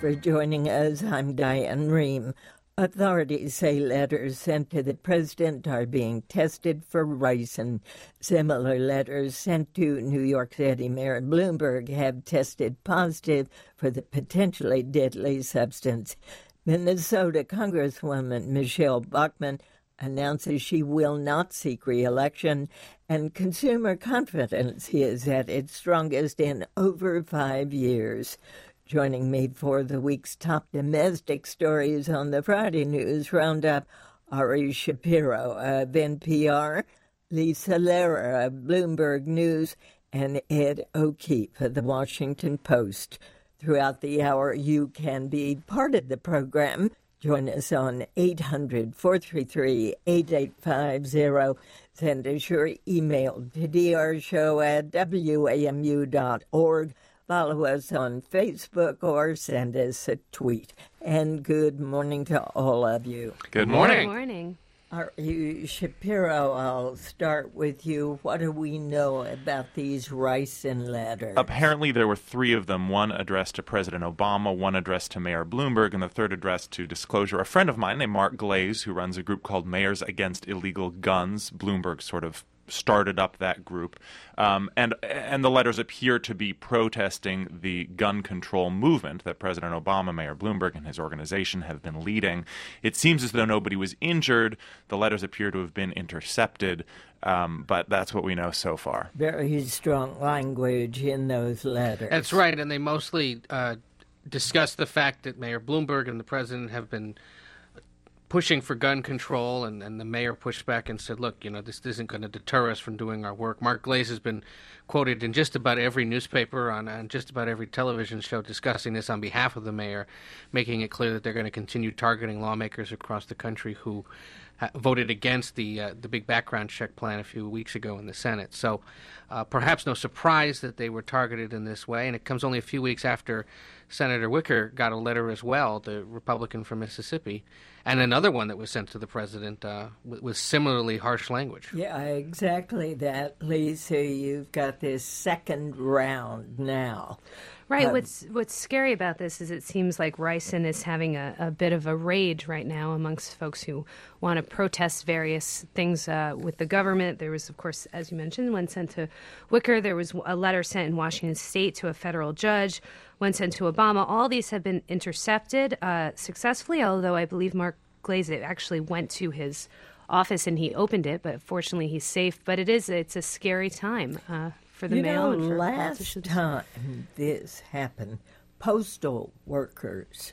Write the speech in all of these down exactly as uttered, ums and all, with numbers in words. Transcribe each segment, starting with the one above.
for joining us. I'm Diane Rehm. Authorities say letters sent to the president are being tested for ricin. Similar letters sent to New York City Mayor Bloomberg have tested positive for the potentially deadly substance. Minnesota Congresswoman Michelle Bachmann announces she will not seek re-election, and consumer confidence is at its strongest in over five years. Joining me for the week's top domestic stories on the Friday News Roundup, Ari Shapiro of N P R, Lisa Lehrer of Bloomberg News, and Ed O'Keefe of the Washington Post. Throughout the hour, you can be part of the program. Join us on eight hundred, four three three, eight eight five zero. Send us your email to d r show at w a m u dot org. Follow us on Facebook or send us a tweet. And good morning to all of you. Good morning. Good morning. Are you, Shapiro, I'll start with you. What do we know about these ricin letters? Apparently there were three of them, one addressed to President Obama, one addressed to Mayor Bloomberg, and the third addressed to Disclosure. A friend of mine named Mark Glaze, who runs a group called Mayors Against Illegal Guns, Bloomberg sort of started up that group, um, and and the letters appear to be protesting the gun control movement that President Obama, Mayor Bloomberg, and his organization have been leading. It seems as though nobody was injured. The letters appear to have been intercepted, um, but that's what we know so far. Very strong language in those letters. That's right, and they mostly uh, discuss the fact that Mayor Bloomberg and the president have been pushing for gun control, and, and the mayor pushed back and said, look, you know, this isn't going to deter us from doing our work. Mark Glaze has been quoted in just about every newspaper, on, on just about every television show, discussing this on behalf of the mayor, making it clear that they're going to continue targeting lawmakers across the country who ha- voted against the uh, the big background check plan a few weeks ago in the Senate. So uh, perhaps no surprise that they were targeted in this way, and it comes only a few weeks after Senator Wicker got a letter as well, the Republican from Mississippi, and another one that was sent to the president uh, with, with similarly harsh language. Yeah, exactly that, Lisa. You've got this second round now. Right. Um, what's what's scary about this is it seems like ricin is having a, a bit of a rage right now amongst folks who want to protest various things uh, with the government. There was, of course, as you mentioned, one sent to Wicker. There was a letter sent in Washington State to a federal judge, one sent to Obama. All these have been intercepted uh, successfully, although I believe Mark Glaze actually went to his office and he opened it, but fortunately he's safe. But it is, it's a scary time uh, for the you mail. know, and for last politicians. time this happened, postal workers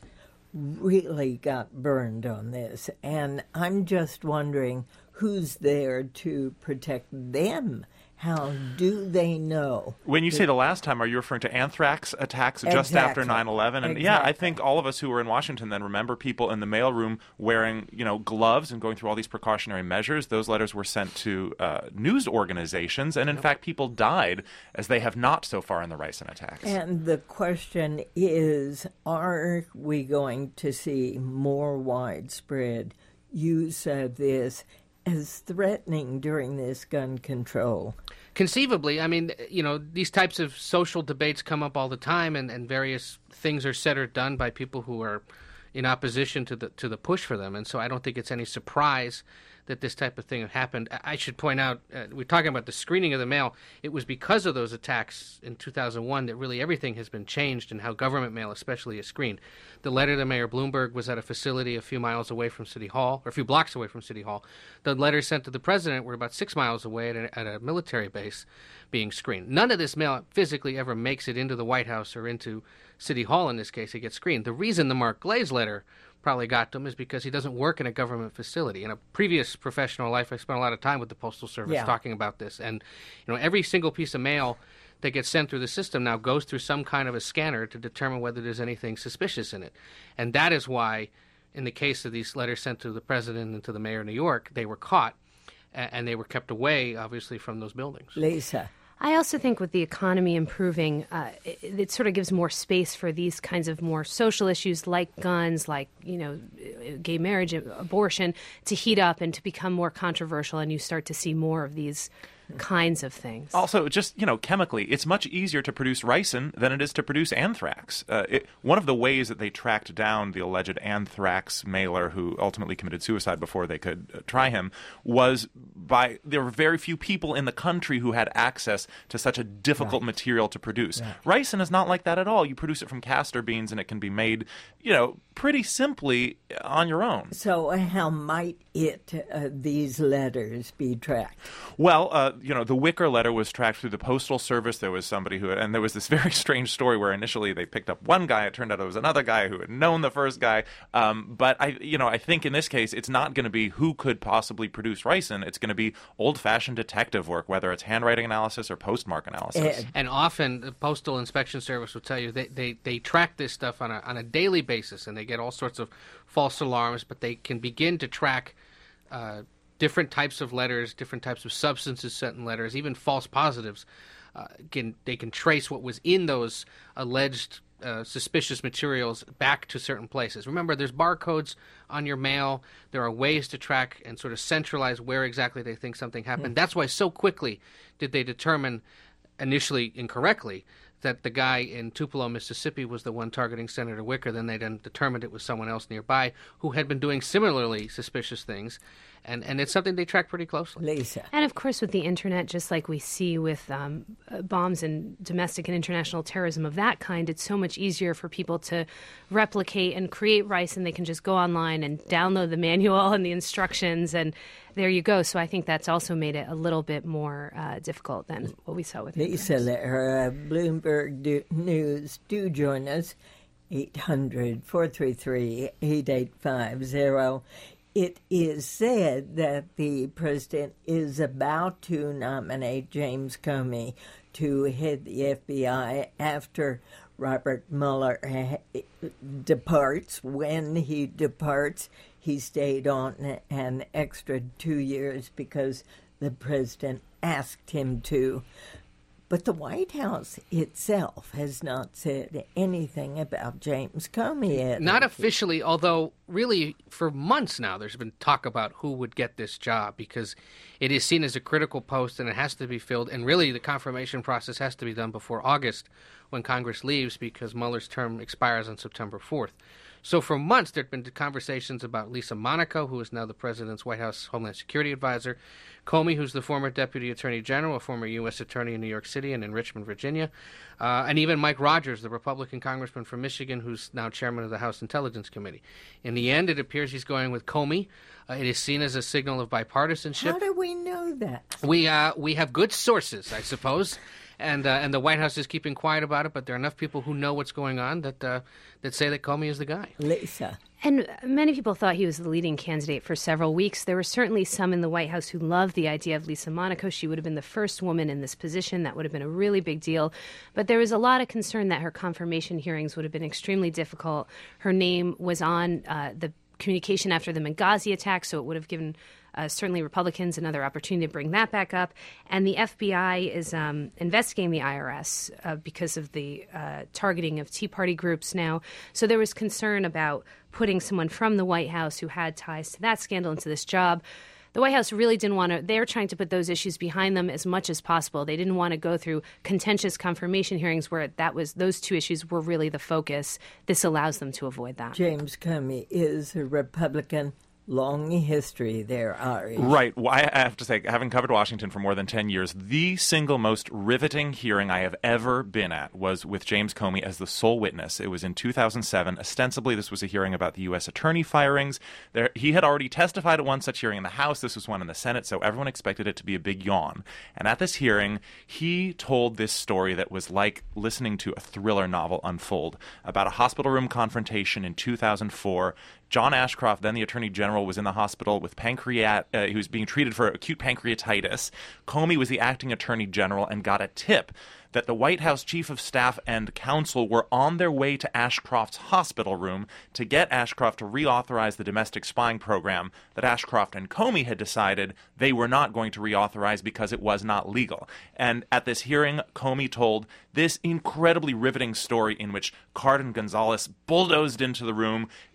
really got burned on this, and I'm just wondering who's there to protect them. How do they know? When you say the last time, are you referring to anthrax attacks just Exactly. after nine eleven? And Exactly. yeah, I think all of us who were in Washington then remember people in the mailroom wearing, you know, gloves and going through all these precautionary measures. Those letters were sent to uh, news organizations, and in fact, people died, as they have not so far in the ricin attacks. And the question is, are we going to see more widespread use of this as threatening during this gun control? Conceivably, I mean, you know, these types of social debates come up all the time, and, and various things are said or done by people who are in opposition to the to the push for them. And so I don't think it's any surprise that this type of thing happened. I should point out, uh, we're talking about the screening of the mail. It was because of those attacks in two thousand one that really everything has been changed in how government mail especially is screened. The letter to Mayor Bloomberg was at a facility a few miles away from City Hall, or a few blocks away from City Hall. The letters sent to the president were about six miles away at a, at a military base being screened. None of this mail physically ever makes it into the White House or into City Hall. In this case, it gets screened. The reason the Mark Glaze letter probably got to him is because he doesn't work in a government facility. In a previous professional life, I spent a lot of time with the Postal Service Yeah. talking about this. And, you know, every single piece of mail that gets sent through the system now goes through some kind of a scanner to determine whether there's anything suspicious in it. And that is why, in the case of these letters sent to the president and to the mayor of New York, they were caught, and they were kept away, obviously, from those buildings. Lisa. I also think with the economy improving, uh, it, it sort of gives more space for these kinds of more social issues like guns, like, you know, gay marriage, abortion, to heat up and to become more controversial, and you start to see more of these kinds of things. Also, just, you know, chemically, it's much easier to produce ricin than it is to produce anthrax. Uh, it, one of the ways that they tracked down the alleged anthrax mailer who ultimately committed suicide before they could uh, try him was by, there were very few people in the country who had access to such a difficult right. material to produce. Right. Ricin is not like that at all. You produce it from castor beans and it can be made, you know, pretty simply on your own. So how might it, uh, these letters, be tracked? Well, uh, you know, the Wicker letter was tracked through the Postal Service. There was somebody who, and there was this very strange story where initially they picked up one guy. It turned out it was another guy who had known the first guy. Um, but I, you know, I think in this case, it's not going to be who could possibly produce ricin. It's going to be old-fashioned detective work, whether it's handwriting analysis or postmark analysis. Ed. And often the Postal Inspection Service will tell you they, they, they track this stuff on a on a daily basis, and they get all sorts of false alarms, but they can begin to track uh, different types of letters, different types of substances sent in letters, even false positives. Uh, can they can trace what was in those alleged uh, suspicious materials back to certain places. Remember, there's barcodes on your mail. There are ways to track and sort of centralize where exactly they think something happened. Mm. That's why so quickly did they determine, initially incorrectly, that the guy in Tupelo, Mississippi was the one targeting Senator Wicker. Then they then determined it was someone else nearby who had been doing similarly suspicious things. And and it's something they track pretty closely. Lisa. And of course, with the internet, just like we see with um, bombs and domestic and international terrorism of that kind, it's so much easier for people to replicate and create ricin. They can just go online and download the manual and the instructions, and there you go. So I think that's also made it a little bit more uh, difficult than what we saw with Lisa Lehr, uh, Bloomberg do- News. Do join us, eight hundred, four three three, eight eight five zero. It is said that the president is about to nominate James Comey to head the F B I after Robert Mueller ha- departs. When he departs, he stayed on an extra two years because the president asked him to. But the White House itself has not said anything about James Comey yet. Not officially, although really for months now there's been talk about who would get this job because it is seen as a critical post and it has to be filled. And really the confirmation process has to be done before August when Congress leaves because Mueller's term expires on September fourth. So for months, there have been conversations about Lisa Monaco, who is now the president's White House Homeland Security advisor, Comey, who's the former deputy attorney general, a former U S attorney in New York City and in Richmond, Virginia, uh, and even Mike Rogers, the Republican congressman from Michigan, who's now chairman of the House Intelligence Committee. In the end, it appears he's going with Comey. Uh, it is seen as a signal of bipartisanship. How do we know that? We uh, we have good sources, I suppose. And uh, and the White House is keeping quiet about it, but there are enough people who know what's going on that uh, that say that Comey is the guy. Lisa. And many people thought he was the leading candidate for several weeks. There were certainly some in the White House who loved the idea of Lisa Monaco. She would have been the first woman in this position. That would have been a really big deal. But there was a lot of concern that her confirmation hearings would have been extremely difficult. Her name was on uh, the communication after the Benghazi attack, so it would have given Uh, certainly Republicans another opportunity to bring that back up. And the F B I is um, investigating the I R S uh, because of the uh, targeting of Tea Party groups now. So there was concern about putting someone from the White House who had ties to that scandal into this job. The White House really didn't want to, they're trying to put those issues behind them as much as possible. They didn't want to go through contentious confirmation hearings where that was, those two issues were really the focus. This allows them to avoid that. James Comey is a Republican. Long history there, Ari. Right. Well, I have to say, having covered Washington for more than ten years, the single most riveting hearing I have ever been at was with James Comey as the sole witness. It was in two thousand seven. Ostensibly, this was a hearing about the U S attorney firings. There, he had already testified at one such hearing in the House. This was one in the Senate, so everyone expected it to be a big yawn. And at this hearing, he told this story that was like listening to a thriller novel unfold about a hospital room confrontation in two thousand four. John Ashcroft, then the Attorney General, was in the hospital with pancreat. Uh, he was being treated for acute pancreatitis. Comey was the acting Attorney General and got a tip that the White House Chief of Staff and Counsel were on their way to Ashcroft's hospital room to get Ashcroft to reauthorize the domestic spying program that Ashcroft and Comey had decided they were not going to reauthorize because it was not legal. And at this hearing, Comey told this incredibly riveting story in which Cardin Gonzalez bulldozed into the room,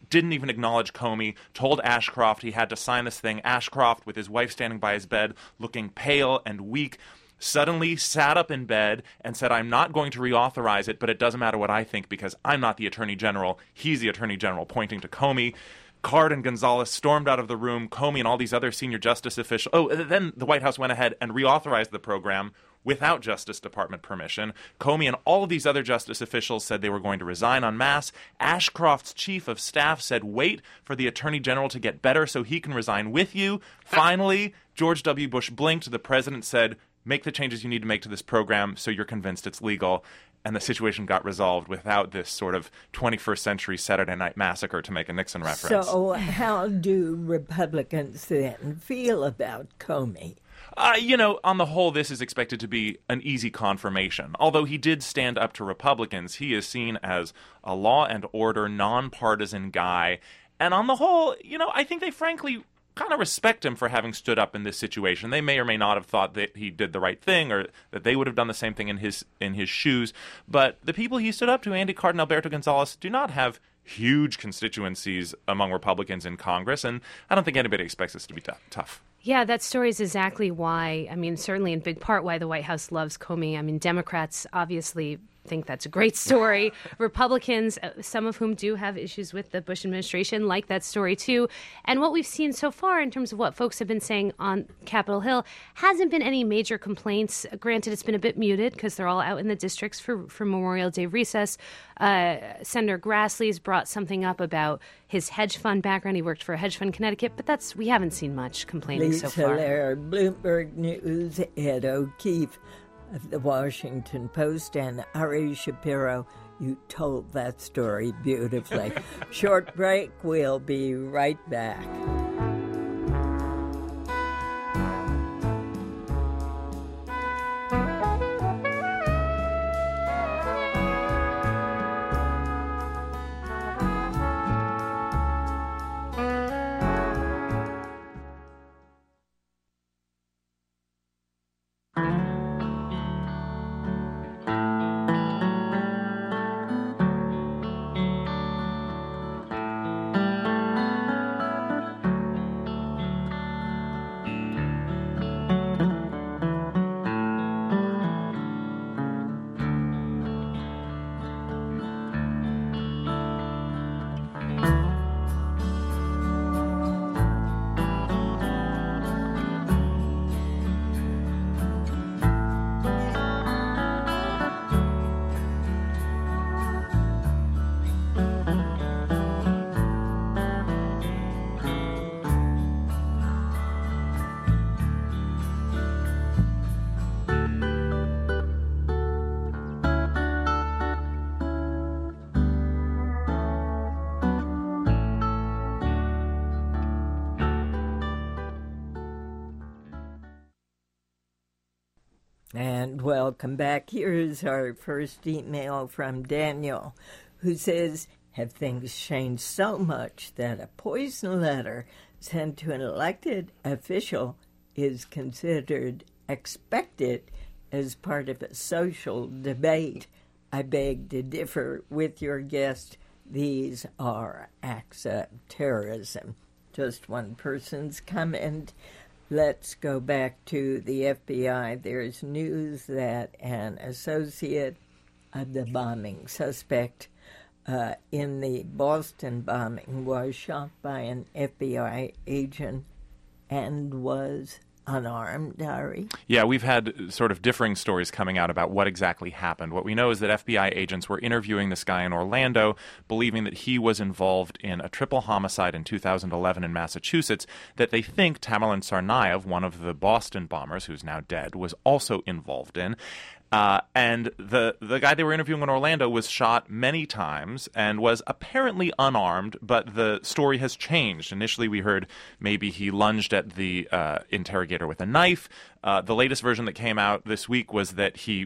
didn't even acknowledge Comey, told Ashcroft he had to sign this thing. Ashcroft, with his wife standing by his bed, looking pale and weak, suddenly sat up in bed and said, I'm not going to reauthorize it, but it doesn't matter what I think because I'm not the Attorney General. He's the Attorney General, pointing to Comey. Card and Gonzalez stormed out of the room. Comey and all these other senior justice officials. Oh, then the White House went ahead and reauthorized the program without Justice Department permission. Comey and all of these other justice officials said they were going to resign en masse. Ashcroft's chief of staff said, wait for the Attorney General to get better so he can resign with you. Finally, George W. Bush blinked. The president said, make the changes you need to make to this program so you're convinced it's legal. And the situation got resolved without this sort of twenty-first century Saturday Night Massacre, to make a Nixon reference. So how do Republicans then feel about Comey? Uh, you know, on the whole, this is expected to be an easy confirmation. Although he did stand up to Republicans, he is seen as a law and order, nonpartisan guy. And on the whole, you know, I think they frankly kind of respect him for having stood up in this situation. They may or may not have thought that he did the right thing or that they would have done the same thing in his in his shoes. But the people he stood up to, Andy Card and Alberto Gonzalez, do not have huge constituencies among Republicans in Congress, and I don't think anybody expects this to be t- tough. Yeah, that story is exactly why, I mean, certainly in big part why the White House loves Comey. I mean, Democrats obviously think that's a great story. Republicans, some of whom do have issues with the Bush administration, like that story too. And what we've seen so far in terms of what folks have been saying on Capitol Hill hasn't been any major complaints. Granted, it's been a bit muted because they're all out in the districts for, for Memorial Day recess. Uh, Senator Grassley's brought something up about his hedge fund background. He worked for a hedge fund in Connecticut, but that's we haven't seen much complaining Lisa so far. Lair, Bloomberg News, Ed O'Keefe of the Washington Post, and Ari Shapiro. You told that story beautifully. Short break. We'll be right back. And welcome back. Here's our first email from Daniel, who says, have things changed so much that a poison letter sent to an elected official is considered expected as part of a social debate? I beg to differ with your guest. These are acts of terrorism. Just one person's comment. Let's go back to the F B I. There's news that an associate of the bombing suspect uh, in the Boston bombing was shot by an F B I agent and was unarmed, Ari? Yeah, we've had sort of differing stories coming out about what exactly happened. What we know is that F B I agents were interviewing this guy in Orlando, believing that he was involved in a triple homicide in two thousand eleven in Massachusetts, that they think Tamerlan Tsarnaev, one of the Boston bombers, who's now dead, was also involved in. Uh, and the the guy they were interviewing in Orlando was shot many times and was apparently unarmed, but the story has changed. Initially, we heard maybe he lunged at the uh, interrogator with a knife. Uh, the latest version that came out this week was that he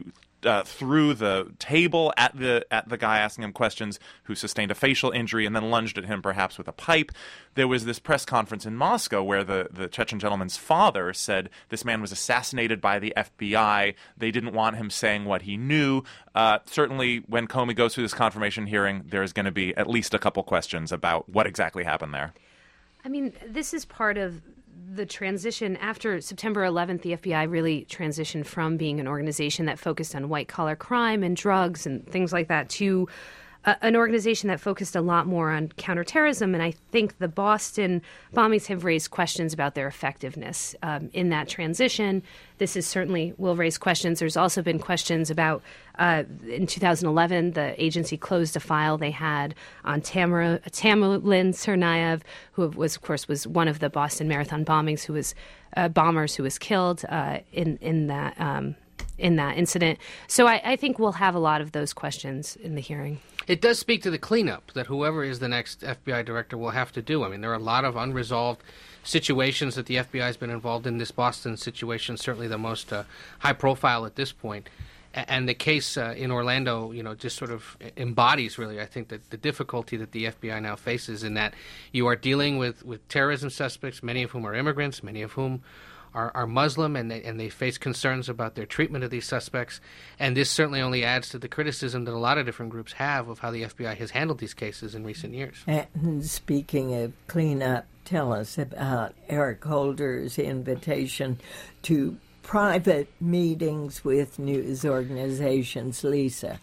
uh, threw the table at the at the guy asking him questions, who sustained a facial injury, and then lunged at him perhaps with a pipe. There was this press conference in Moscow where the, the Chechen gentleman's father said this man was assassinated by the F B I. They didn't want him saying what he knew. Uh, certainly, when Comey goes through this confirmation hearing, there's going to be at least a couple questions about what exactly happened there. I mean, this is part of the transition. After September eleventh, the F B I really transitioned from being an organization that focused on white-collar crime and drugs and things like that to uh, an organization that focused a lot more on counterterrorism. And I think the Boston bombings have raised questions about their effectiveness um, in that transition. This is certainly will raise questions. There's also been questions about, uh, in two thousand eleven, the agency closed a file they had on Tamara, Tamerlan Tsarnaev, who was, of course, was one of the Boston Marathon bombings, who was uh, bombers who was killed uh, in in that um, in that incident. So I, I think we'll have a lot of those questions in the hearing. It does speak to the cleanup that whoever is the next F B I director will have to do. I mean, there are a lot of unresolved situations that the F B I has been involved in. This Boston situation, certainly the most uh, high profile at this point. A- and the case uh, in Orlando, you know, just sort of embodies really, I think, that the difficulty that the F B I now faces in that you are dealing with, with terrorism suspects, many of whom are immigrants, many of whom Are, are Muslim, and they, and they face concerns about their treatment of these suspects. And this certainly only adds to the criticism that a lot of different groups have of how the F B I has handled these cases in recent years. And speaking of cleanup, tell us about Eric Holder's invitation to private meetings with news organizations. Lisa.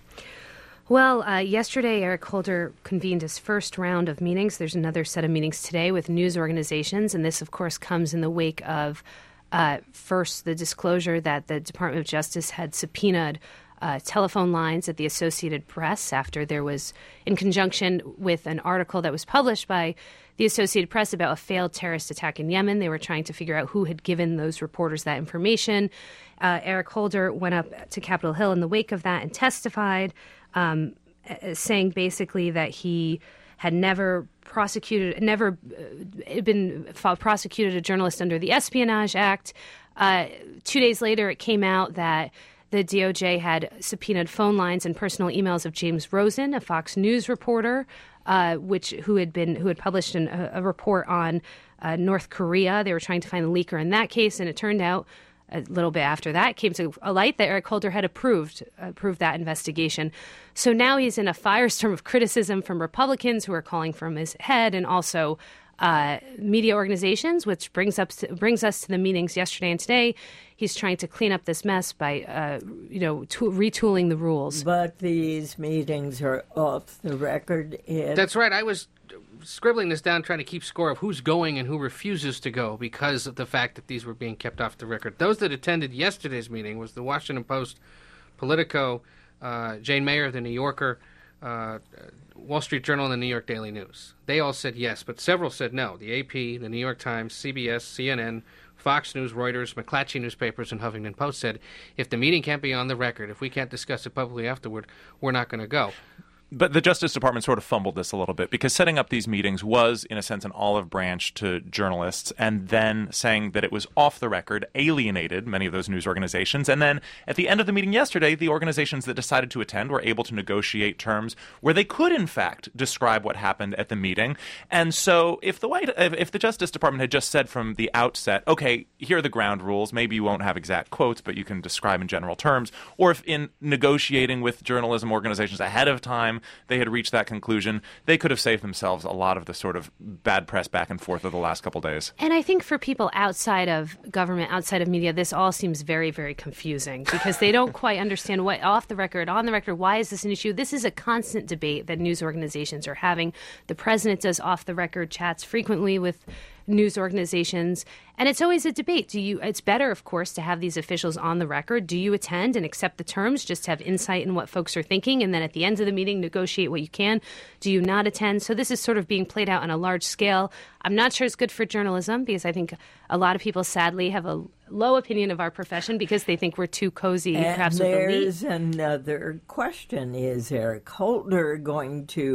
Well, uh, yesterday, Eric Holder convened his first round of meetings. There's another set of meetings today with news organizations, and this, of course, comes in the wake of Uh, first, the disclosure that the Department of Justice had subpoenaed uh, telephone lines at the Associated Press after there was, in conjunction with an article that was published by the Associated Press about a failed terrorist attack in Yemen. They were trying to figure out who had given those reporters that information. Uh, Eric Holder went up to Capitol Hill in the wake of that and testified, um, saying basically that he had never prosecuted, never uh, been prosecuted a journalist under the Espionage Act. Uh, two days later, it came out that the D O J had subpoenaed phone lines and personal emails of James Rosen, a Fox News reporter, uh, which who had been who had published an, a, a report on uh, North Korea. They were trying to find the leaker in that case, and it turned out a little bit after that came to a light that Eric Holder had approved approved that investigation. So now he's in a firestorm of criticism from Republicans who are calling for his head, and also uh, media organizations, which brings up to, brings us to the meetings yesterday and today. He's trying to clean up this mess by, uh, you know, to- retooling the rules. But these meetings are off the record. It- That's right. I was scribbling this down, trying to keep score of who's going and who refuses to go because of the fact that these were being kept off the record. Those that attended yesterday's meeting was the Washington Post, Politico, uh, Jane Mayer of the New Yorker, uh, Wall Street Journal, and the New York Daily News. They all said yes, but several said no. The A P, the New York Times, C B S, C N N, Fox News, Reuters, McClatchy newspapers, and Huffington Post said, if the meeting can't be on the record, if we can't discuss it publicly afterward, we're not going to go. But the Justice Department sort of fumbled this a little bit, because setting up these meetings was, in a sense, an olive branch to journalists, and then saying that it was off the record alienated many of those news organizations. And then at the end of the meeting yesterday, the organizations that decided to attend were able to negotiate terms where they could, in fact, describe what happened at the meeting. And so if the White, if the Justice Department had just said from the outset, okay, here are the ground rules, maybe you won't have exact quotes, but you can describe in general terms, or if in negotiating with journalism organizations ahead of time, they had reached that conclusion, they could have saved themselves a lot of the sort of bad press back and forth of the last couple days. And I think for people outside of government, outside of media, this all seems very, very confusing because they don't quite understand what off the record, on the record, why is this an issue? This is a constant debate that news organizations are having. The president does off the record chats frequently with news organizations, and it's always a debate. Do you? It's better, of course, to have these officials on the record. Do you attend and accept the terms, just to have insight in what folks are thinking, and then at the end of the meeting, negotiate what you can? Do you not attend? So this is sort of being played out on a large scale. I'm not sure it's good for journalism, because I think a lot of people, sadly, have a low opinion of our profession because they think we're too cozy, and perhaps with the elite. There's another question. Is Eric Holder going to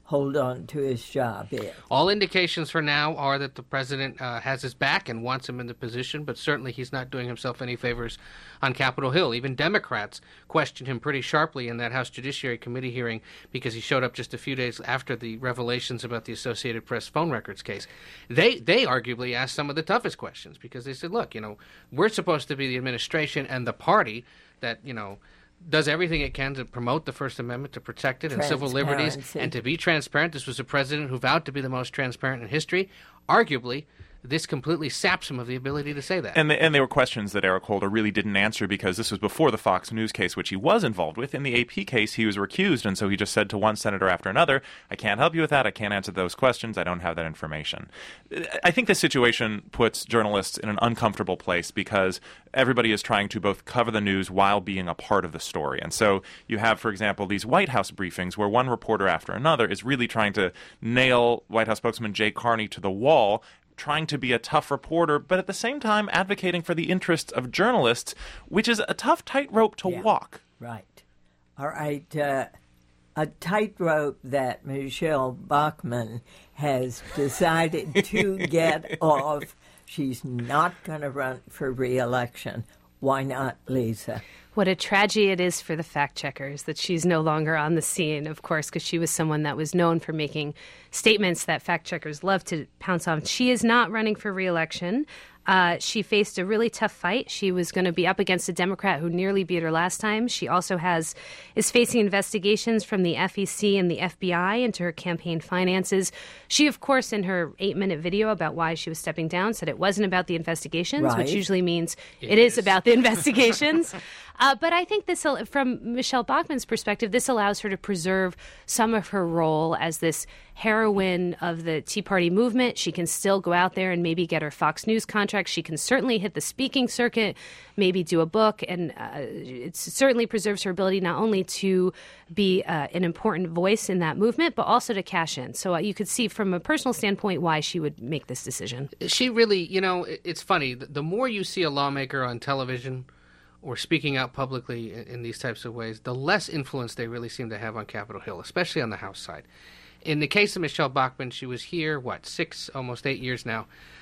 hold on to his job is. All indications for now are that the president uh, has his back and wants him in the position, but certainly he's not doing himself any favors on Capitol Hill. Even Democrats questioned him pretty sharply in that House Judiciary Committee hearing because he showed up just a few days after the revelations about the Associated Press phone records case. They they arguably asked some of the toughest questions because they said, look, you know, we're supposed to be the administration and the party that, you know, does everything it can to promote the First Amendment, to protect it and civil liberties, and to be transparent. This was a president who vowed to be the most transparent in history. Arguably, this completely saps him of the ability to say that. And, the, and they were questions that Eric Holder really didn't answer because this was before the Fox News case, which he was involved with. In the A P case, he was recused, and so he just said to one senator after another, I can't help you with that, I can't answer those questions, I don't have that information. I think this situation puts journalists in an uncomfortable place because everybody is trying to both cover the news while being a part of the story. And so you have, for example, these White House briefings where one reporter after another is really trying to nail White House spokesman Jay Carney to the wall, trying to be a tough reporter, but at the same time advocating for the interests of journalists, which is a tough tightrope to yeah, walk. Right. All right. Uh, a tightrope that Michelle Bachmann has decided to get off. She's not going to run for re-election. Why not, Lisa? What a tragedy it is for the fact-checkers that she's no longer on the scene, of course, because she was someone that was known for making statements that fact-checkers love to pounce on. She is not running for re-election. Uh, she faced a really tough fight. She was going to be up against a Democrat who nearly beat her last time. She also has is facing investigations from the F E C and the F B I into her campaign finances. She, of course, in her eight-minute video about why she was stepping down, said it wasn't about the investigations, right. which usually means it, it is. is is about the investigations. Uh, but I think this, from Michelle Bachmann's perspective, this allows her to preserve some of her role as this heroine of the Tea Party movement. She can still go out there and maybe get her Fox News contract. She can certainly hit the speaking circuit, maybe do a book, and uh, it certainly preserves her ability not only to be uh, an important voice in that movement, but also to cash in. So uh, you could see from a personal standpoint why she would make this decision. She really, you know, it's funny. The more you see a lawmaker on television or speaking out publicly in, in these types of ways, the less influence they really seem to have on Capitol Hill, especially on the House side. In the case of Michelle Bachmann, she was here, what, six, almost eight years now.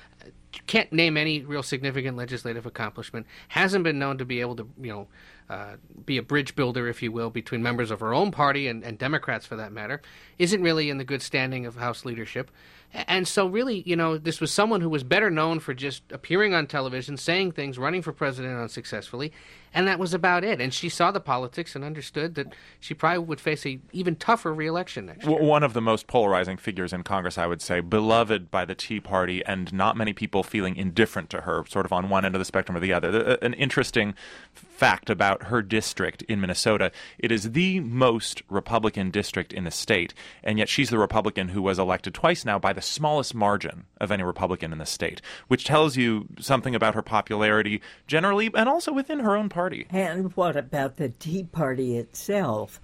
Can't name any real significant legislative accomplishment. Hasn't been known to be able to, you know, uh, be a bridge builder, if you will, between members of her own party and, and Democrats, for that matter. Isn't really in the good standing of House leadership. And so really, you know, this was someone who was better known for just appearing on television, saying things, running for president unsuccessfully, and that was about it. And she saw the politics and understood that she probably would face a even tougher re-election next year. One of the most polarizing figures in Congress, I would say, beloved by the Tea Party, and not many people feeling indifferent to her, sort of on one end of the spectrum or the other. An interesting fact about her district in Minnesota, it is the most Republican district in the state, and yet she's the Republican who was elected twice now by the smallest margin of any Republican in the state, which tells you something about her popularity generally and also within her own party. And what about the Tea Party itself,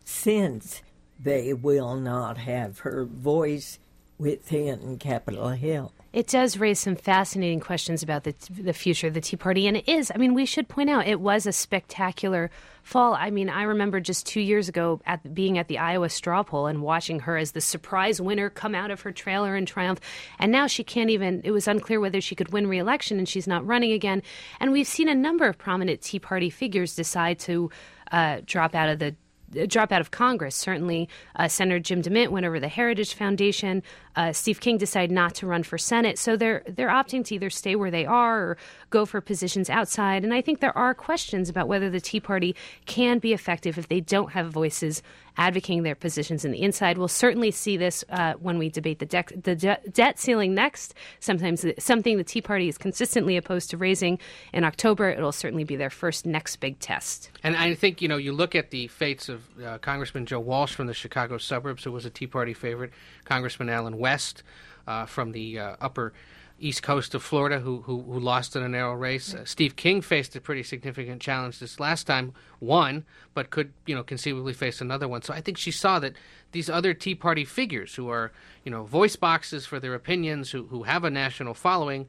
since they will not have her voice within Capitol Hill? It does raise some fascinating questions about the the future of the Tea Party, and it is. I mean, we should point out it was a spectacular fall. I mean, I remember just two years ago at being at the Iowa straw poll and watching her as the surprise winner come out of her trailer in triumph, and now she can't even. It was unclear whether she could win re-election, and she's not running again. And we've seen a number of prominent Tea Party figures decide to uh, drop out of the. drop out of Congress. Certainly, uh, Senator Jim DeMint went over the Heritage Foundation. Uh, Steve King decided not to run for Senate. So they're they're opting to either stay where they are or go for positions outside. And I think there are questions about whether the Tea Party can be effective if they don't have voices advocating their positions in the inside. We'll certainly see this uh, when we debate the, de- the de- debt ceiling next. Sometimes something the Tea Party is consistently opposed to raising. In October, it'll certainly be their first next big test. And I think, you know, you look at the fates of uh, Congressman Joe Walsh from the Chicago suburbs, who was a Tea Party favorite, Congressman Alan West uh, from the uh, upper east coast of Florida, who who, who lost in a narrow race. Uh, Steve King faced a pretty significant challenge this last time, won, but could, you know, conceivably face another one. So I think she saw that these other Tea Party figures who are, you know, voice boxes for their opinions, who who have a national following,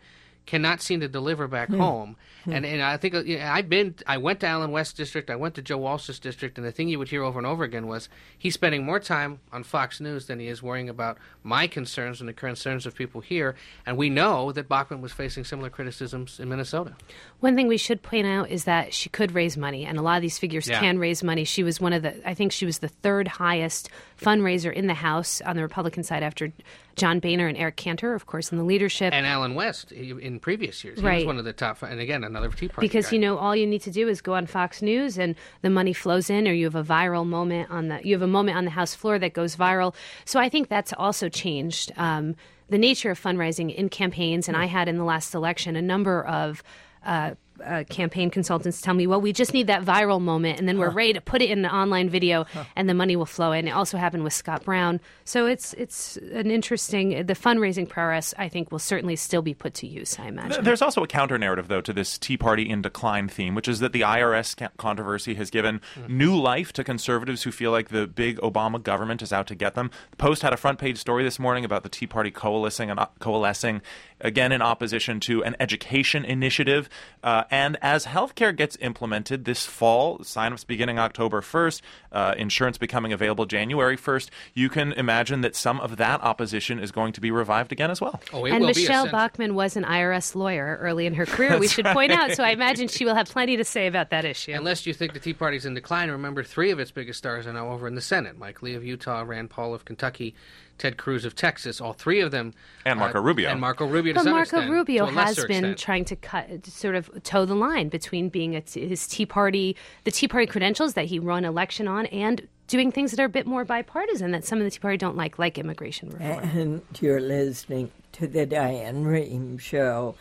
cannot seem to deliver back mm. home. Mm. And and I think you know, I've been I went to Allen West District, I went to Joe Walsh's district, and the thing you would hear over and over again was he's spending more time on Fox News than he is worrying about my concerns and the concerns of people here. And we know that Bachmann was facing similar criticisms in Minnesota. One thing we should point out is that she could raise money, and a lot of these figures yeah. can raise money. She was one of the, I think she was the third highest fundraiser in the House on the Republican side after John Boehner and Eric Cantor, of course, in the leadership. And Allen West in previous years. He right. was one of the top, and again, another Tea Party Because, guy. you know, all you need to do is go on Fox News and the money flows in, or you have a viral moment on the, you have a moment on the House floor that goes viral. So I think that's also changed um, the nature of fundraising in campaigns. And I had in the last election a number of uh, uh, campaign consultants tell me, well, we just need that viral moment, and then we're huh. ready to put it in an online video, huh. and the money will flow in. It also happened with Scott Brown. So it's it's an interesting, the fundraising prowess, I think, will certainly still be put to use, I imagine. There's also a counter-narrative, though, to this Tea Party in decline theme, which is that the I R S controversy has given mm-hmm. new life to conservatives who feel like the big Obama government is out to get them. The Post had a front-page story this morning about the Tea Party coalescing, and coalescing again in opposition to an education initiative. Uh, and as healthcare gets implemented this fall, sign-ups beginning October first, uh, insurance becoming available January first, you can imagine that some of that opposition is going to be revived again as well. Oh, it and will Michelle be a Bachmann was an I R S lawyer early in her career, we should right. point out. So I imagine she will have plenty to say about that issue. Unless you think the Tea Party's in decline, remember three of its biggest stars are now over in the Senate. Mike Lee of Utah, Rand Paul of Kentucky, Ted Cruz of Texas, all three of them. And Marco uh, Rubio. And Marco Rubio to but some Marco extent, Rubio to a has lesser been extent. trying to cut, to sort of toe the line between being a, his Tea Party, the Tea Party credentials that he won election on, and doing things that are a bit more bipartisan that some of the Tea Party don't like, like immigration reform. And you're listening to the Diane Rehm Show.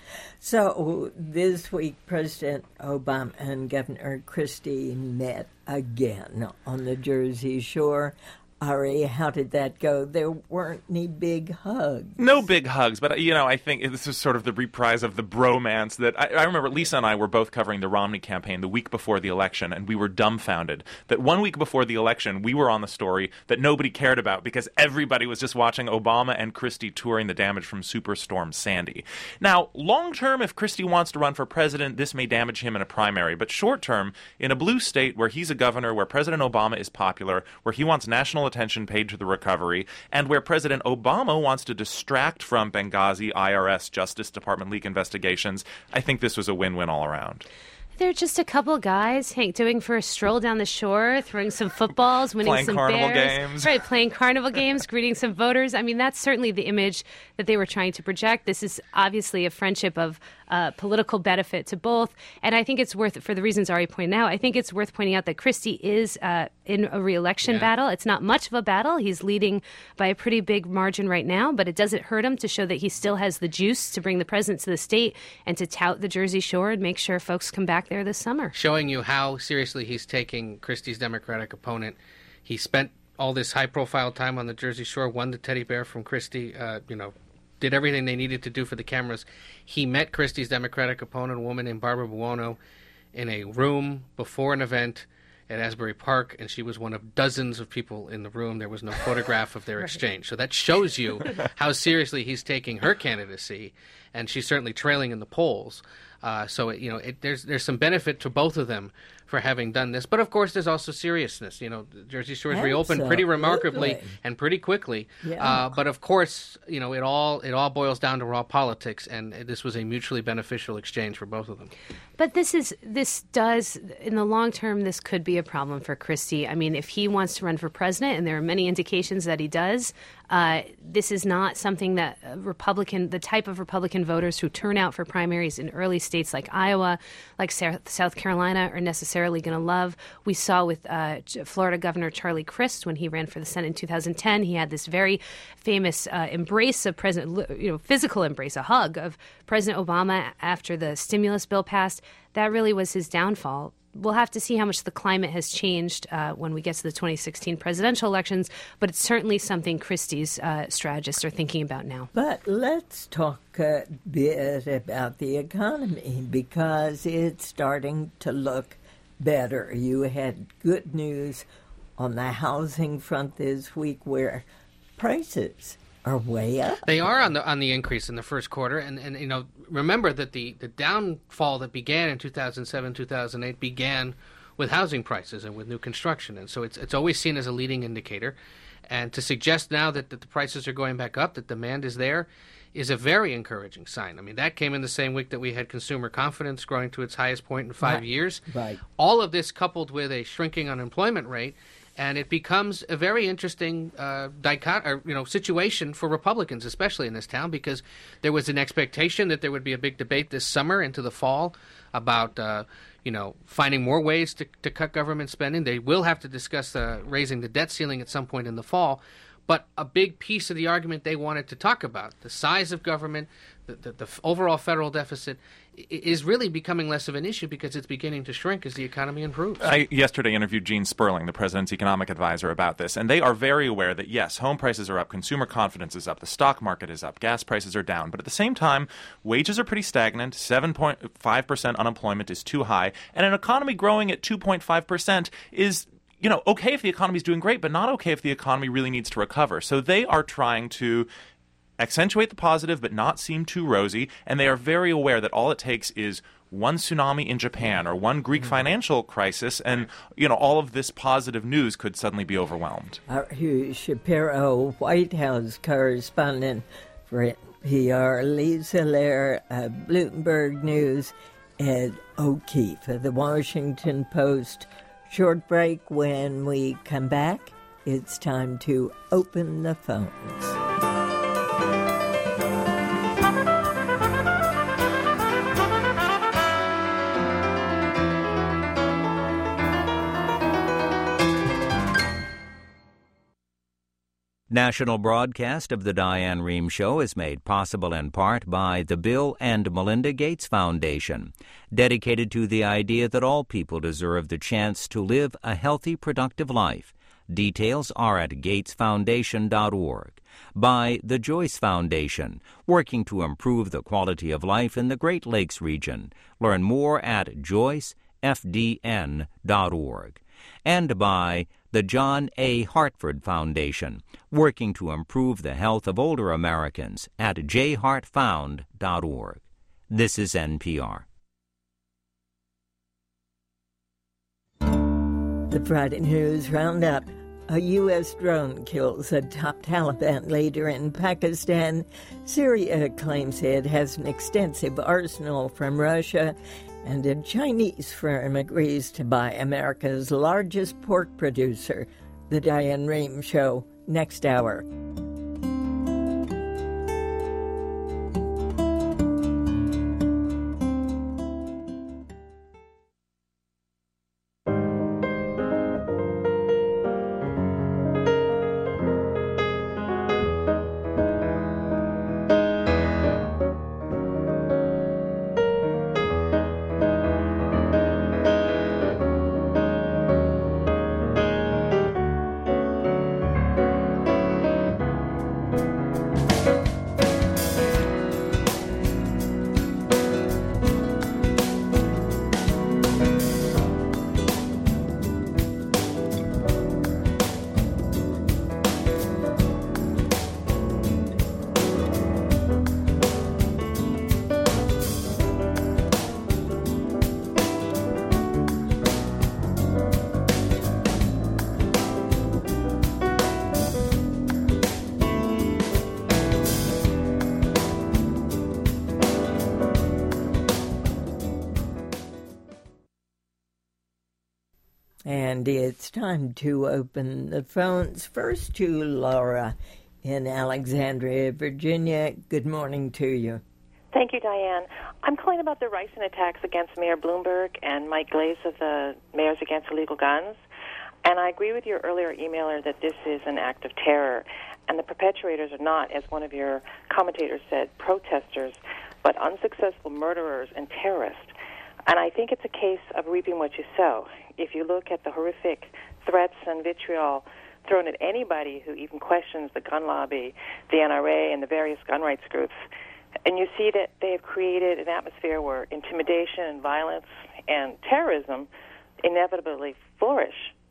So this week, President Obama and Governor Christie met again on the Jersey Shore. Ari, how did that go? There weren't any big hugs. No big hugs, but, you know, I think this is sort of the reprise of the bromance that I, I remember Lisa and I were both covering the Romney campaign the week before the election, and we were dumbfounded that one week before the election, we were on the story that nobody cared about because everybody was just watching Obama and Christie touring the damage from Superstorm Sandy. Now, long term, if Christie wants to run for president, this may damage him in a primary, but short term, in a blue state where he's a governor, where President Obama is popular, where he wants national attention paid to the recovery, and where President Obama wants to distract from Benghazi, I R S, Justice Department leak investigations, I think this was a win-win all around. They're just a couple guys Hank, doing for a stroll down the shore, throwing some footballs, winning playing some carnival bears. games. Right, playing carnival games, greeting some voters. I mean, that's certainly the image that they were trying to project. This is obviously a friendship of uh, political benefit to both. And I think it's worth, for the reasons Ari pointed out, I think it's worth pointing out that Christie is uh, in a re-election yeah. battle. It's not much of a battle. He's leading by a pretty big margin right now, but it doesn't hurt him to show that he still has the juice to bring the president to the state and to tout the Jersey Shore and make sure folks come back there this summer. Showing you how seriously he's taking Christie's Democratic opponent. He spent all this high-profile time on the Jersey Shore, won the teddy bear from Christie, uh, you know, did everything they needed to do for the cameras. He met Christie's Democratic opponent, a woman named Barbara Buono, in a room before an event at Asbury Park, and she was one of dozens of people in the room. There was no photograph of their right. exchange. So that shows you how seriously he's taking her candidacy, and she's certainly trailing in the polls. Uh, so, it, you know, it, there's there's some benefit to both of them for having done this. But, of course, there's also seriousness. You know, Jersey Shore has reopened pretty remarkably and pretty quickly. Yeah. Uh, but, of course, you know, it all it all boils down to raw politics, and this was a mutually beneficial exchange for both of them. But this is this does, in the long term, this could be a problem for Christie. I mean, if he wants to run for president, and there are many indications that he does, uh, this is not something that Republican, the type of Republican voters who turn out for primaries in early states like Iowa, like South Carolina, are necessarily going to love. We saw with uh, Florida Governor Charlie Crist when he ran for the Senate in two thousand ten, he had this very famous uh, embrace of President, you know, physical embrace, a hug of President Obama after the stimulus bill passed. That really was his downfall. We'll have to see how much the climate has changed uh, when we get to the twenty sixteen presidential elections, but it's certainly something Christie's uh, strategists are thinking about now. But let's talk a bit about the economy, because it's starting to look better. You had good news on the housing front this week where prices are way up. They are on the on the increase in the first quarter, and, and you know remember that the, the downfall that began in two thousand seven, two thousand eight began with housing prices and with new construction, and so it's it's always seen as a leading indicator. And to suggest now that, that the prices are going back up, that demand is there, is a very encouraging sign. I mean, that came in the same week that we had consumer confidence growing to its highest point in five right. years. Right. All of this coupled with a shrinking unemployment rate, and it becomes a very interesting uh, dicot- or, you know, situation for Republicans, especially in this town, because there was an expectation that there would be a big debate this summer into the fall about, uh, you know, finding more ways to, to cut government spending. They will have to discuss uh, raising the debt ceiling at some point in the fall. But a big piece of the argument they wanted to talk about, the size of government, the, the, the overall federal deficit, is really becoming less of an issue because it's beginning to shrink as the economy improves. I yesterday interviewed Gene Sperling, the president's economic advisor, about this, and they are very aware that, yes, home prices are up, consumer confidence is up, the stock market is up, gas prices are down, but at the same time, wages are pretty stagnant, seven point five percent unemployment is too high, and an economy growing at two point five percent is, you know, okay if the economy's doing great, but not okay if the economy really needs to recover. So they are trying to accentuate the positive but not seem too rosy, and they are very aware that all it takes is one tsunami in Japan or one Greek mm-hmm. financial crisis, and, you know, all of this positive news could suddenly be overwhelmed. Our Hugh Shapiro, White House correspondent for N P R, Lisa Lehr, uh, Bloomberg News, Ed O'Keefe of the Washington Post. Short break. When we come back, it's time to open the phones. National broadcast of the Diane Rehm Show is made possible in part by the Bill and Melinda Gates Foundation, dedicated to the idea that all people deserve the chance to live a healthy, productive life. Details are at gates foundation dot org. By the Joyce Foundation, working to improve the quality of life in the Great Lakes region. Learn more at joyce f d n dot org. And by the John A. Hartford Foundation, working to improve the health of older Americans at j hart found dot org. This is N P R. The Friday News Roundup. A U S drone kills a top Taliban leader in Pakistan. Syria claims it has an extensive arsenal from Russia. And a Chinese firm agrees to buy America's largest pork producer. The Diane Rehm Show, next hour. And it's time to open the phones. First to Laura in Alexandria, Virginia. Good morning to you. Thank you, Diane. I'm calling about the ricin attacks against Mayor Bloomberg and Mike Glaze of the Mayors Against Illegal Guns. And I agree with your earlier emailer that this is an act of terror. And the perpetrators are not, as one of your commentators said, protesters, but unsuccessful murderers and terrorists. And I think it's a case of reaping what you sow. If you look at the horrific threats and vitriol thrown at anybody who even questions the gun lobby, the N R A, and the various gun rights groups, and you see that they have created an atmosphere where intimidation and violence and terrorism inevitably flourish.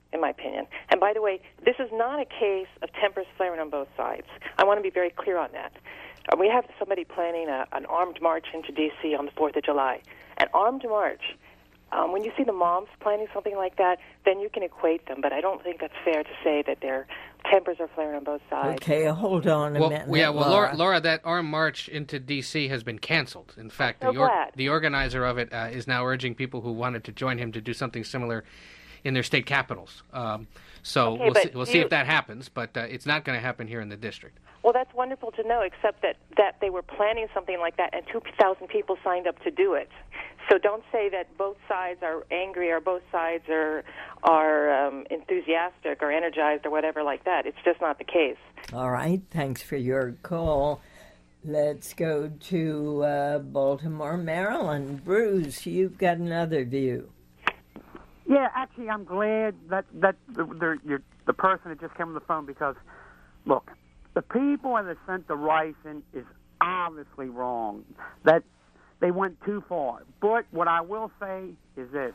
in my opinion. And by the way, this is not a case of tempers flaring on both sides. I want to be very clear on that. Uh, we have somebody planning a, an armed march into D C on the fourth of July. An armed march. Um, when you see the moms planning something like that, then you can equate them. But I don't think that's fair to say that their tempers are flaring on both sides. Okay, hold on a well, minute. Yeah, well, Laura. Laura, Laura, that armed march into D C has been canceled. In fact, I'm the, so glad. the organizer of it uh, is now urging people who wanted to join him to do something similar in their state capitals. Um, so Okay, we'll, but see, we'll do see you- if that happens, but uh, it's not going to happen here in the district. Well, that's wonderful to know, except that, that they were planning something like that and two thousand people signed up to do it. So don't say that both sides are angry or both sides are, are um, enthusiastic or energized or whatever like that. It's just not the case. All right, thanks for your call. Let's go to uh, Baltimore, Maryland. Bruce, you've got another view. Yeah, actually, I'm glad that that the the, you're, the person that just came on the phone because, look, the people that sent the rice in is obviously wrong. That they went too far. But what I will say is this: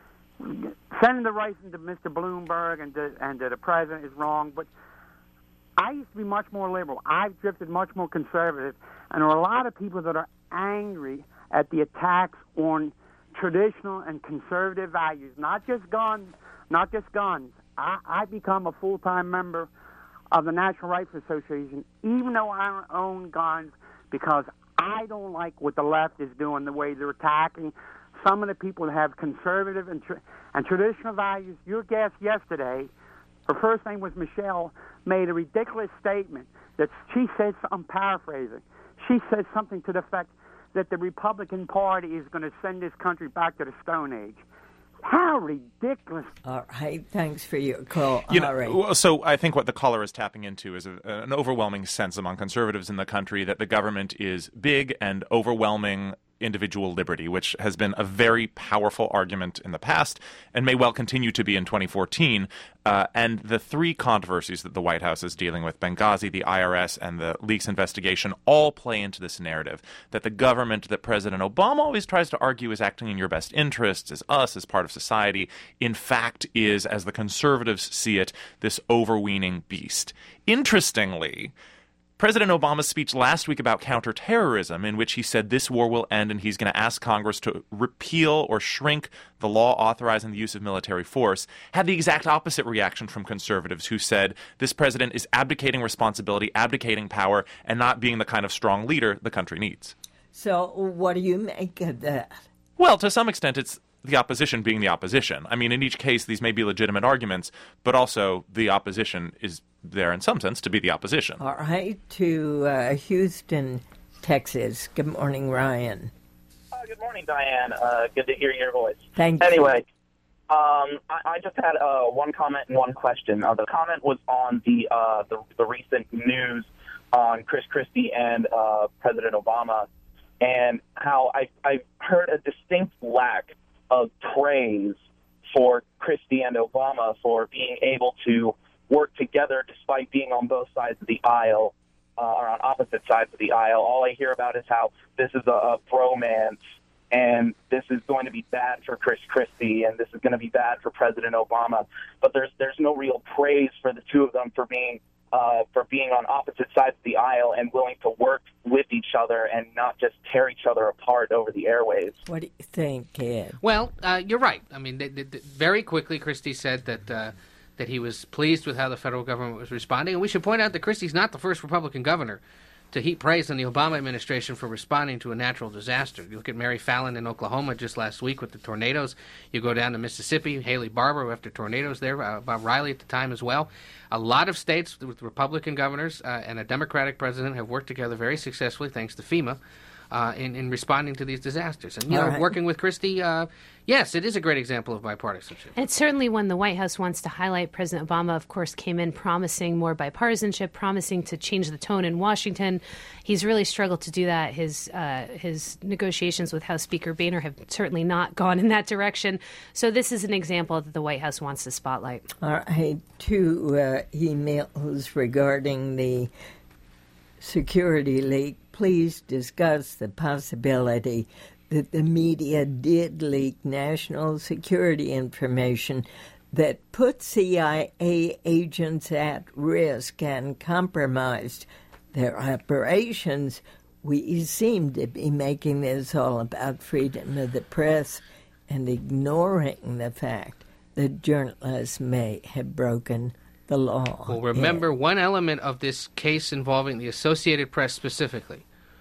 sending the rice into Mister Bloomberg and to, and to the president is wrong. But I used to be much more liberal. I've drifted much more conservative, and there are a lot of people that are angry at the attacks on traditional and conservative values, not just guns, not just guns. I, I become a full-time member of the National Rifle Association, even though I don't own guns, because I don't like what the left is doing, the way they're attacking some of the people that have conservative and, tra- and traditional values. Your guest yesterday, her first name was Michelle, made a ridiculous statement that she said, I'm paraphrasing, she said something to the effect that the Republican Party is going to send this country back to the Stone Age. How ridiculous. All right, thanks for your call. You know, All right. well, so I think what the caller is tapping into is a, an overwhelming sense among conservatives in the country that the government is big and overwhelming individual liberty, which has been a very powerful argument in the past and may well continue to be in twenty fourteen. Uh, and the three controversies that the White House is dealing with, Benghazi, the I R S, and the leaks investigation, all play into this narrative that the government that President Obama always tries to argue is acting in your best interests, as us, as part of society, in fact is, as the conservatives see it, this overweening beast. Interestingly, President Obama's speech last week about counterterrorism, in which he said this war will end and he's going to ask Congress to repeal or shrink the law authorizing the use of military force, had the exact opposite reaction from conservatives who said this president is abdicating responsibility, abdicating power, and not being the kind of strong leader the country needs. So what do you make of that? Well, to some extent, it's the opposition being the opposition. I mean, in each case, these may be legitimate arguments, but also the opposition is there in some sense to be the opposition. All right, to uh, Houston, Texas. Good morning, Ryan. Uh, good morning, Diane. Uh, good to hear your voice. Thank you. Anyway, um, I, I just had uh, one comment and one question. Uh, the comment was on the, uh, the the recent news on Chris Christie and uh, President Obama, and how I I heard a distinct lack of praise for Christie and Obama for being able to work together despite being on both sides of the aisle, uh, or on opposite sides of the aisle. All I hear about is how this is a, a bromance, and this is going to be bad for Chris Christie, and this is going to be bad for President Obama. But there's there's no real praise for the two of them for being uh, for being on opposite sides of the aisle and willing to work with each other and not just tear each other apart over the airwaves. What do you think, Ed? Well, uh, you're right. I mean, they, they, they, very quickly, Christie said that uh, that he was pleased with how the federal government was responding. And we should point out that Christie's not the first Republican governor to heap praise on the Obama administration for responding to a natural disaster. You look at Mary Fallin in Oklahoma just last week with the tornadoes. You go down to Mississippi, Haley Barbour after tornadoes there, uh, Bob Riley at the time as well. A lot of states with Republican governors uh, and a Democratic president have worked together very successfully, thanks to FEMA, uh, in, in responding to these disasters. And, you All know, right. working with Christie, uh, yes, it is a great example of bipartisanship. And it's certainly one the White House wants to highlight. President Obama, of course, came in promising more bipartisanship, promising to change the tone in Washington. He's really struggled to do that. His uh, his negotiations with House Speaker Boehner have certainly not gone in that direction. So this is an example that the White House wants to spotlight. All right, two uh, emails regarding the security leak. Please discuss the possibility that the media did leak national security information that put C I A agents at risk and compromised their operations, we seem to be making this all about freedom of the press and ignoring the fact that journalists may have broken the law. Well, remember, yeah. one element of this case involving the Associated Press specifically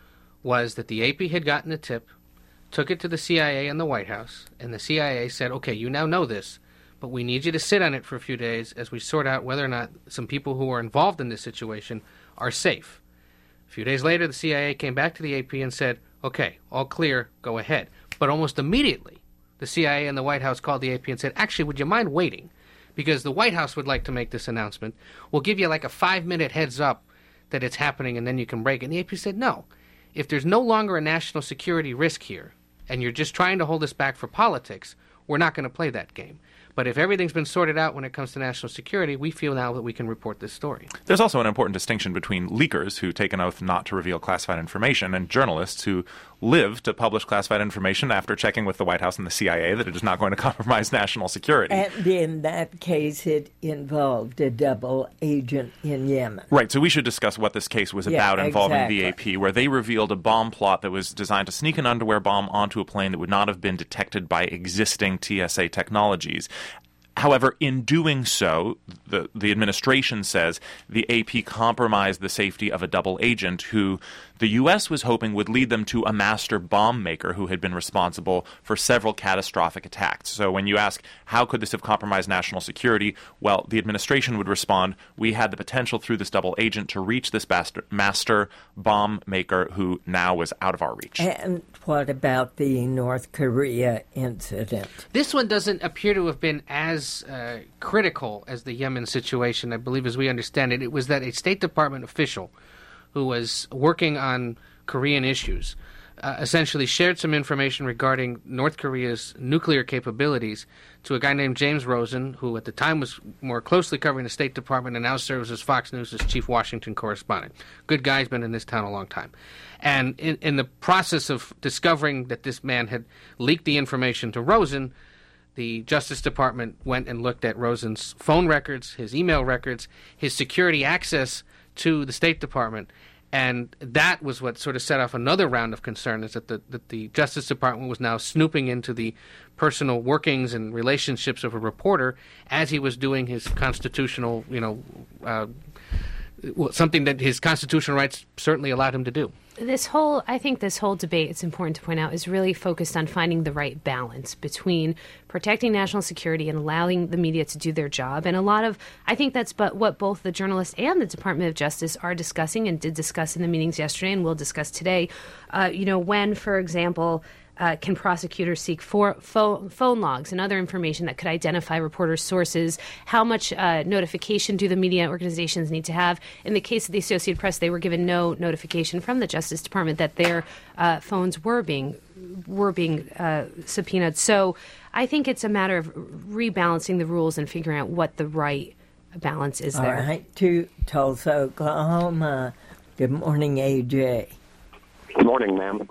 was that the A P had gotten a tip, took it to the C I A and the White House, and the C I A said, okay, you now know this, but we need you to sit on it for a few days as we sort out whether or not some people who are involved in this situation are safe. A few days later, the C I A came back to the A P and said, okay, all clear, go ahead. But almost immediately, the C I A and the White House called the A P and said, actually, would you mind waiting? Because the White House would like to make this announcement. We'll give you like a five-minute heads up that it's happening, and then you can break it. And the A P said, no. If there's no longer a national security risk here, and you're just trying to hold us back for politics, we're not going to play that game. But if everything's been sorted out when it comes to national security, we feel now that we can report this story. There's also an important distinction between leakers who take an oath not to reveal classified information and journalists who live to publish classified information after checking with the White House and the C I A that it is not going to compromise national security. And in that case, it involved a double agent in Yemen. Right, so we should discuss what this case was Yeah, about involving exactly. the A P, where they revealed a bomb plot that was designed to sneak an underwear bomb onto a plane that would not have been detected by existing T S A technologies. However, in doing so, the, the administration says the A P compromised the safety of a double agent who the U S was hoping would lead them to a master bomb maker who had been responsible for several catastrophic attacks. So when you ask, how could this have compromised national security? Well, the administration would respond, we had the potential through this double agent to reach this master, master bomb maker who now was out of our reach. And what about the North Korea incident? This one doesn't appear to have been as uh, critical as the Yemen situation, I believe, as we understand it. It was that a State Department official who was working on Korean issues uh, essentially shared some information regarding North Korea's nuclear capabilities to a guy named James Rosen, who at the time was more closely covering the State Department and now serves as Fox News' chief Washington correspondent. Good guy's been in this town a long time. And in, in the process of discovering that this man had leaked the information to Rosen, the Justice Department went and looked at Rosen's phone records, his email records, his security access to the State Department, and that was what sort of set off another round of concern, is that the, that the Justice Department was now snooping into the personal workings and relationships of a reporter as he was doing his constitutional, you know, uh, something that his constitutional rights certainly allowed him to do. This whole, I think this whole debate, it's important to point out, is really focused on finding the right balance between protecting national security and allowing the media to do their job. And a lot of, I think that's but what both the journalists and the Department of Justice are discussing and did discuss in the meetings yesterday and will discuss today. Uh, you know, when, for example, Uh, can prosecutors seek for phone, phone logs and other information that could identify reporters' sources? How much uh, notification do the media organizations need to have? In the case of the Associated Press, they were given no notification from the Justice Department that their uh, phones were being were being uh, subpoenaed. So I think it's a matter of rebalancing the rules and figuring out what the right balance is there. All right, to Tulsa, Oklahoma. Good morning, A J. Good morning, ma'am.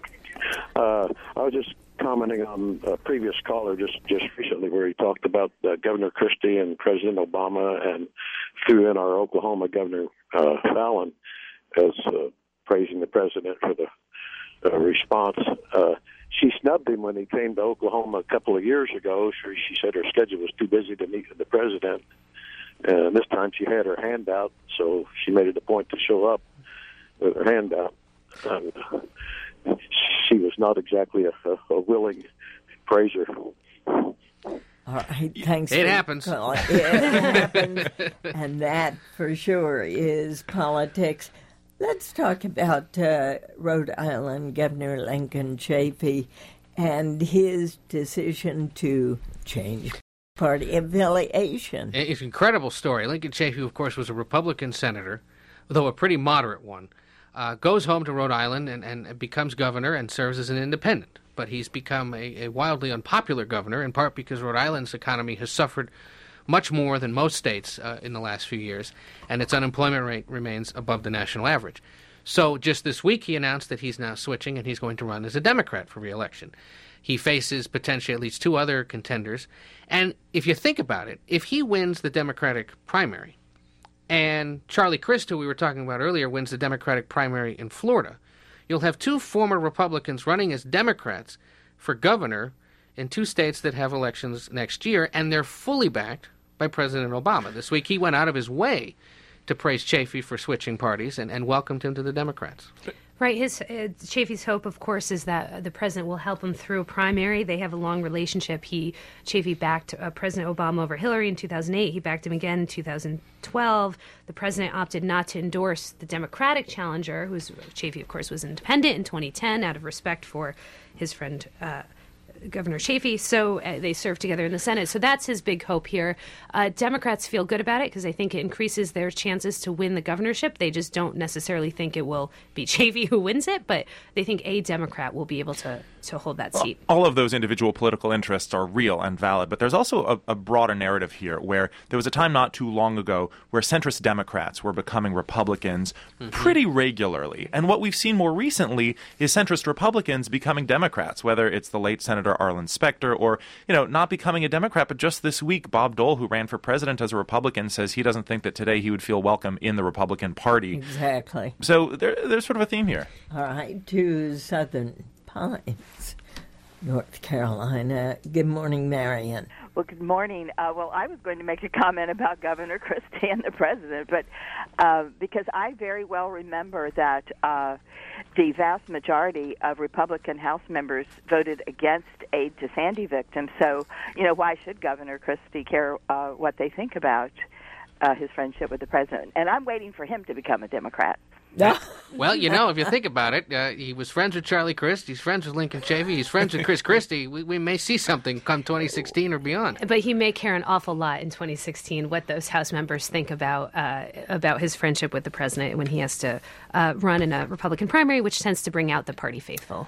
Uh, I was just commenting on a previous caller just, just recently where he talked about uh, Governor Christie and President Obama and threw in our Oklahoma Governor uh, Fallon as uh, praising the president for the uh, response. Uh, she snubbed him when he came to Oklahoma a couple of years ago. She, she said her schedule was too busy to meet with the president. And this time she had her hand out, so she made it a point to show up with her hand out. And, uh, she was not exactly a, a, a willing praiser. All right, thanks. It for happens. calling. It happens, and that for sure is politics. Let's talk about uh, Rhode Island Governor Lincoln Chafee and his decision to change party affiliation. It's an incredible story. Lincoln Chafee, of course, was a Republican senator, though a pretty moderate one. Uh, goes home to Rhode Island and, and becomes governor and serves as an independent. But he's become a, a wildly unpopular governor, in part because Rhode Island's economy has suffered much more than most states uh, in the last few years, and its unemployment rate remains above the national average. So just this week, he announced that he's now switching and he's going to run as a Democrat for re-election. He faces potentially at least two other contenders. And if you think about it, if he wins the Democratic primary and Charlie Crist, who we were talking about earlier, wins the Democratic primary in Florida, you'll have two former Republicans running as Democrats for governor in two states that have elections next year, and they're fully backed by President Obama. This week, he went out of his way to praise Chafee for switching parties and, and welcomed him to the Democrats. Right. His uh, Chafee's hope, of course, is that the president will help him through a primary. They have a long relationship. He Chafee backed uh, President Obama over Hillary in two thousand eight. He backed him again in two thousand twelve. The president opted not to endorse the Democratic challenger, who's Chafee, of course, was independent in twenty ten out of respect for his friend Uh, Governor Chafee, so uh, they served together in the Senate. So that's his big hope here. Uh, Democrats feel good about it because I think it increases their chances to win the governorship. They just don't necessarily think it will be Chafee who wins it, but they think a Democrat will be able to, to hold that seat. All of those individual political interests are real and valid, but there's also a, a broader narrative here where there was a time not too long ago where centrist Democrats were becoming Republicans mm-hmm. pretty regularly. And what we've seen more recently is centrist Republicans becoming Democrats, whether it's the late Senator Arlen Specter or, you know, not becoming a Democrat. But just this week, Bob Dole, who ran for president as a Republican, says he doesn't think that today he would feel welcome in the Republican Party. Exactly. So there, there's sort of a theme here. All right, to Southern Pines, North Carolina. Good morning, Marion. Well, good morning. Uh, well, I was going to make a comment about Governor Christie and the president, but uh, because I very well remember that uh, the vast majority of Republican House members voted against aid to Sandy victims. So, you know, why should Governor Christie care uh, what they think about uh, his friendship with the president? And I'm waiting for him to become a Democrat. Well, you know, if you think about it, uh, he was friends with Charlie Crist, he's friends with Lincoln Chafee, he's friends with Chris Christie. We, we may see something come twenty sixteen or beyond. But he may care an awful lot in twenty sixteen what those House members think about uh, about his friendship with the president when he has to uh, run in a Republican primary, which tends to bring out the party faithful.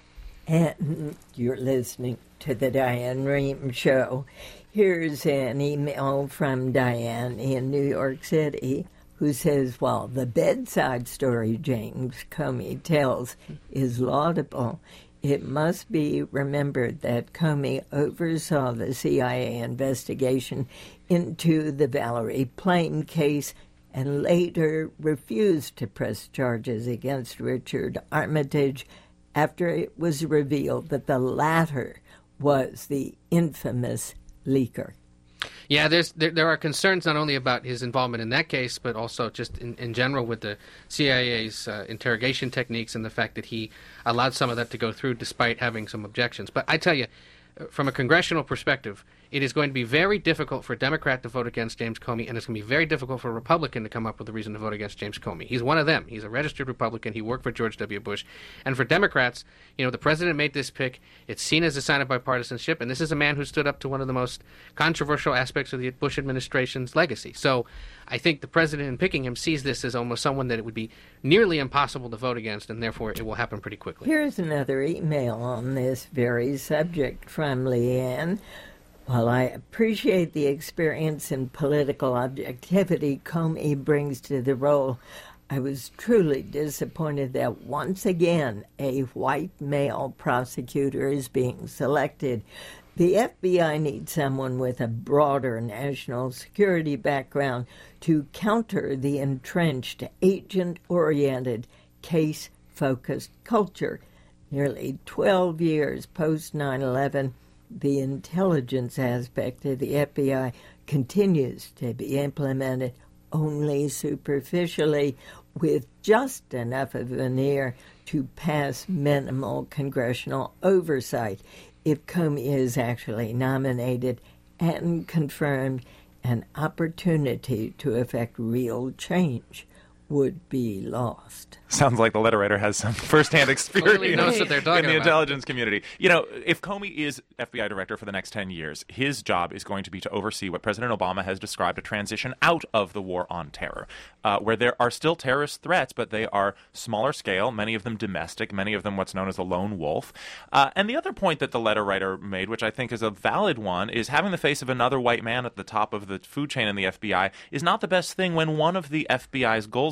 And you're listening to the Diane Rehm Show. Here's an email from Diane in New York City, who says, while the bedside story James Comey tells is laudable, it must be remembered that Comey oversaw the C I A investigation into the Valerie Plame case and later refused to press charges against Richard Armitage after it was revealed that the latter was the infamous leaker. Yeah, there's there, there are concerns not only about his involvement in that case, but also just in, in general with the C I A's uh, interrogation techniques and the fact that he allowed some of that to go through despite having some objections. But I tell you, from a congressional perspective, it is going to be very difficult for a Democrat to vote against James Comey, and it's going to be very difficult for a Republican to come up with a reason to vote against James Comey. He's one of them. He's a registered Republican. He worked for George W. Bush. And for Democrats, you know, the president made this pick. It's seen as a sign of bipartisanship, and this is a man who stood up to one of the most controversial aspects of the Bush administration's legacy. So I think the president, in picking him, sees this as almost someone that it would be nearly impossible to vote against, and therefore it will happen pretty quickly. Here's another email on this very subject from Leanne. While I appreciate the experience and political objectivity Comey brings to the role, I was truly disappointed that once again a white male prosecutor is being selected. The F B I needs someone with a broader national security background to counter the entrenched, agent-oriented, case-focused culture. Nearly twelve years post nine eleven, the intelligence aspect of the F B I continues to be implemented only superficially with just enough of a veneer to pass minimal congressional oversight. If Comey is actually nominated and confirmed, an opportunity to effect real change would be lost. Sounds like the letter writer has some firsthand experience knows what they're talking in the about. intelligence community. You know, if Comey is F B I director for the next ten years, his job is going to be to oversee what President Obama has described a transition out of the war on terror, uh, where there are still terrorist threats, but they are smaller scale, many of them domestic, many of them what's known as a lone wolf. Uh, and the other point that the letter writer made, which I think is a valid one, is having the face of another white man at the top of the food chain in the F B I is not the best thing when one of the F B I's goals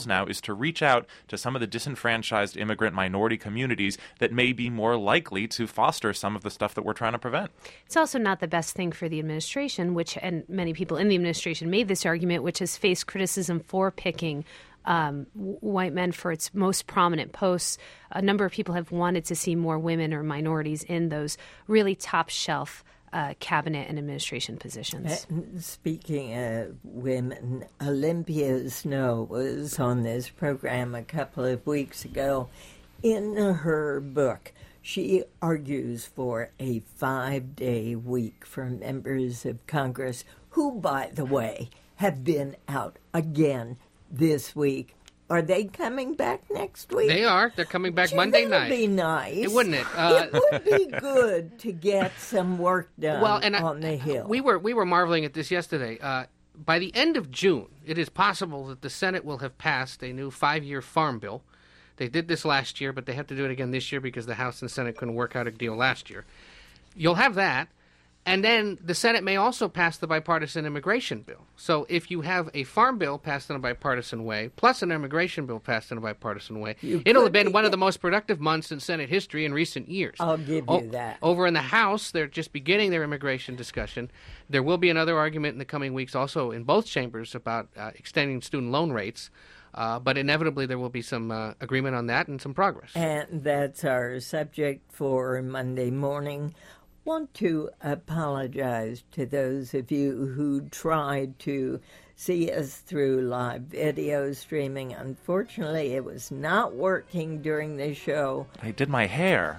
now is to reach out to some of the disenfranchised immigrant minority communities that may be more likely to foster some of the stuff that we're trying to prevent. It's also not the best thing for the administration, which, and many people in the administration made this argument, which has faced criticism for picking um, white men for its most prominent posts. A number of people have wanted to see more women or minorities in those really top shelf Uh, cabinet and administration positions. Speaking of women, Olympia Snow was on this program a couple of weeks ago. In her book, she argues for a five-day week for members of Congress who, by the way, have been out again this week. Are they coming back next week? They are. They're coming back Gee, Monday that'd night. Be nice. It wouldn't it? Uh, it would be good to get some work done well, and on I, the Hill. We were we were marveling at this yesterday. Uh, by the end of June, it is possible that the Senate will have passed a new five-year farm bill. They did this last year, but they have to do it again this year because the House and Senate couldn't work out a deal last year. You'll have that. And then the Senate may also pass the bipartisan immigration bill. So if you have a farm bill passed in a bipartisan way, plus an immigration bill passed in a bipartisan way, You it'll have could been be- one of the most productive months in Senate history in recent years. I'll give O- you that. Over in the House, they're just beginning their immigration discussion. There will be another argument in the coming weeks also in both chambers about uh, extending student loan rates. Uh, but inevitably there will be some uh, agreement on that and some progress. And that's our subject for Monday morning. Want to apologize to those of you who tried to see us through live video streaming. Unfortunately, it was not working during the show. I did my hair.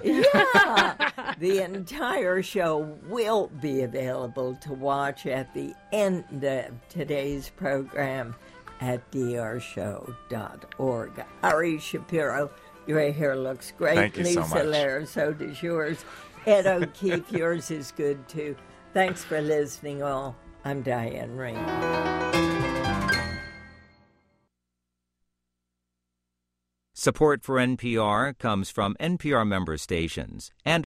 Yeah, the entire show will be available to watch at the end of today's program at d r show dot org. Ari Shapiro, your hair looks great. Thank you so Lisa much. Lair, so does yours. Ed O'Keefe, yours is good too. Thanks for listening, all. I'm Diane Rehm. Support for N P R comes from N P R member stations and